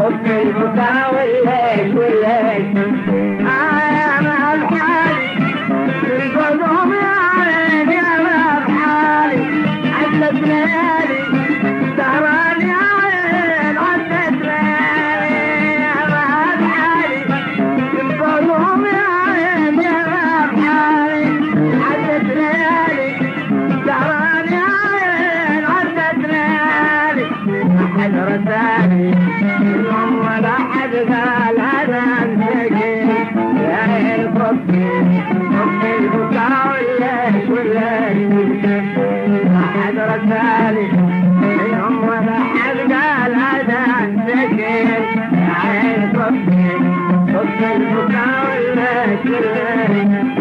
صبح البكاء والليل والليل يا مال حالي القدوم يا عين يا مال حالي عدت ليالي سهران يا عين عدت ليالي يا مال حالي القدوم يا عين يا مال حالي عدت ليالي سهران يا عين عدت ليالي أحد رسالي اليوم ولا حد قال هذا انسجن يا عين صبحي صبحي البكاء والليل والليل أحد رسالي اليوم ولا حد قال هذا انسجن يا عين صبحي صبحي البكاء والليل والليل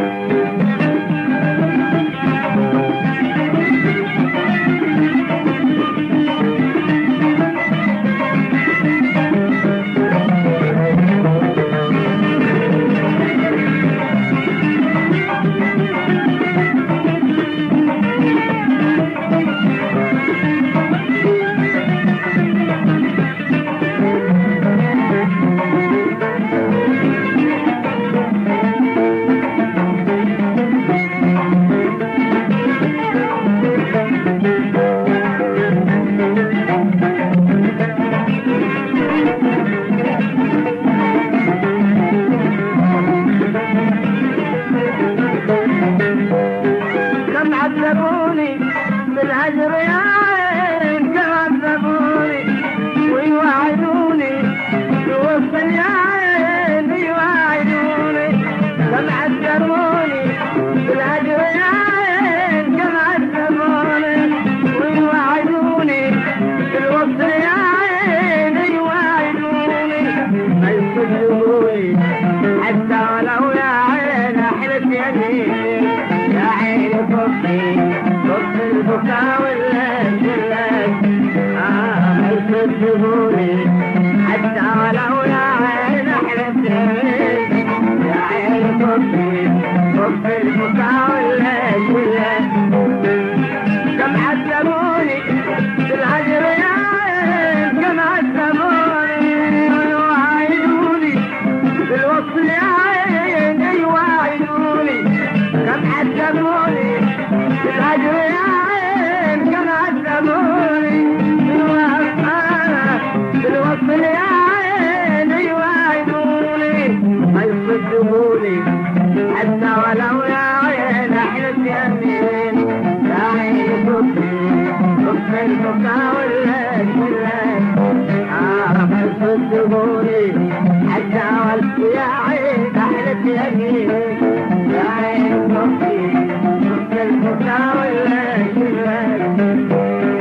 عذبوني بالهجر يا عين كم عذبوني ويوعدوني بوصل يا عين ويوعدوني كم عذبوني بالهجر يا عين كم عذبوني ويوعدوني بالوصل يا عين ويوعدوني ما يصدقوني حتى ولو يا عين احلف يمين يا عين صبحي صبحي البكاء والليل والليل ما يصدقوني حتى ولو يا عين احلف يمين يا عين صبحي صبحي البكاء والليل والليل كم عذبوني بالهجر يا عين كم عذبوني ويوعدوني بالوصل يا عين يوعدوني كم عذبوني بالهجر يا عين كم عذبوني بالوصل يا عين يوعدوني ما يصدقوني حتى ولو يا عين احلف يمين يا عين صبحي صبحي البكاء والليل والليل ما يصدقوني حتى ولو يا عين احلف يمين يا عين صبحي صبحي البكاء والليل والليل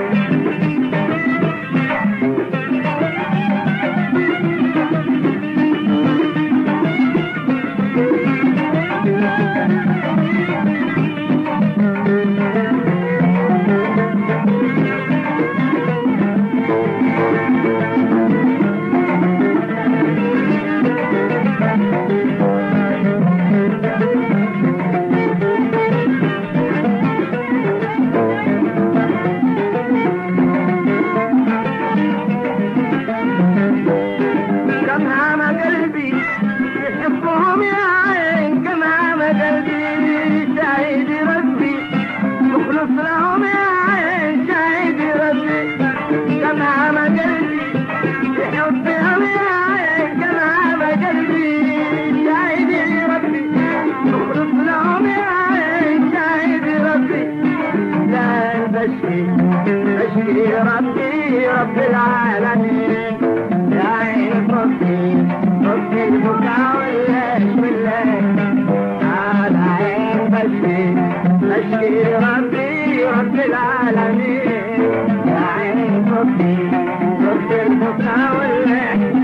يحبهم يا عين كم عام قلبي شاهد ربي مخلص لهم يا عين شاهد ربي كم عام قلبي يحبهم يا عين كم عام قلبي شاهد ربي مخلص لهم يا عين شاهد ربي لا بشكي بشكي ربي رب العالمين يا عين صبحي صبحي البكاء والليل والليل على عين بشكي ربي رب العالمين يا عين صبحي صبحي البكاء والليل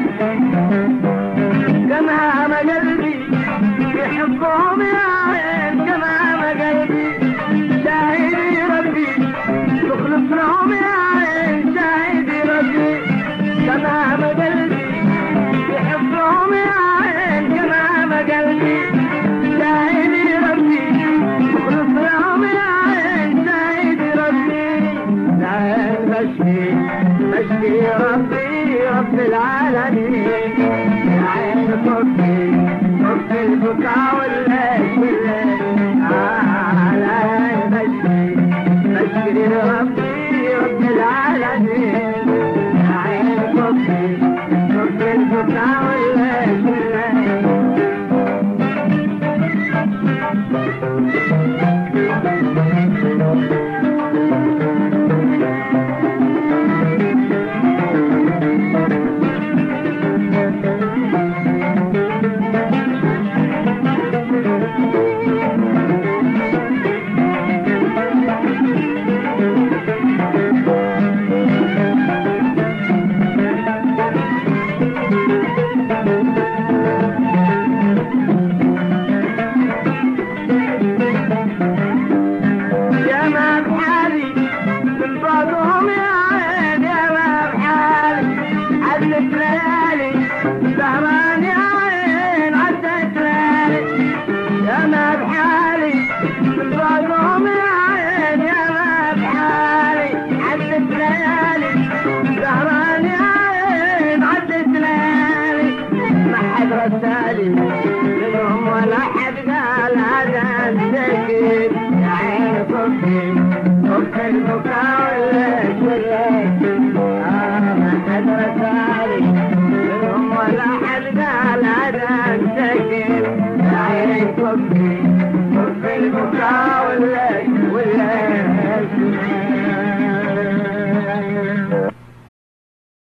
كم عام قلبي يحبهم يا عين كم عام قلبي شاهد ربي تخلص لهم يا عين شاهد ربي كم عام قلبي يحبهم يا عين كم عام قلبي شاهد ربي تخلص لهم يا عين شاهد ربي لا بشكي بشكي ربي رب العالمين من بعدهم يا عين يا ما بحالي عدت ليالي سهران يا عين عدت ليالي ما حد رسالي منهم ولا حد قال هذا السكين يا عين صبتي صبت البكاء